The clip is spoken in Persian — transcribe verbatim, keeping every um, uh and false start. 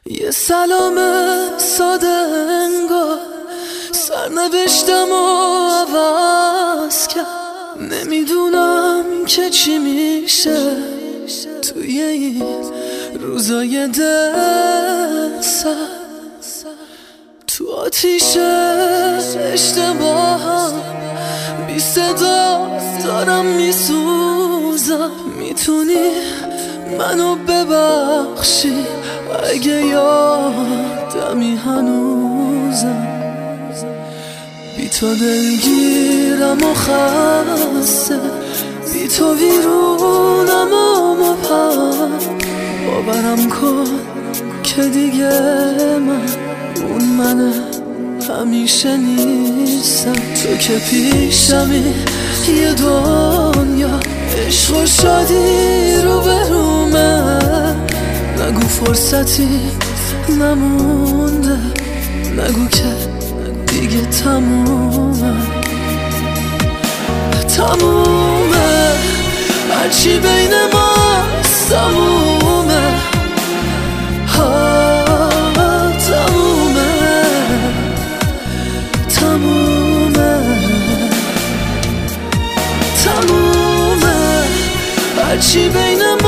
یه سلام ساده انگار سرنوشتم و عوض کرد. نمیدونم که چی میشه توی این روزای دل سرد. تو آتیش اشتباهم بی صدا دارم میسوزم. میتونی منو ببخشی اگه یادمی هنوزم. بی تو دلگیرم و خسته، بی تو ویرونم و مبهم. باورم کن که دیگه من اون منه همیشه نیستم. تو که پیشمی یه دنیا عشق و شادی رو برومه. نگو فرصتی نمونده، نگو که دیگه تمومه. تمومه هرچی بین ما تمومه. ها تمومه تمومه تمومه هرچی بین ما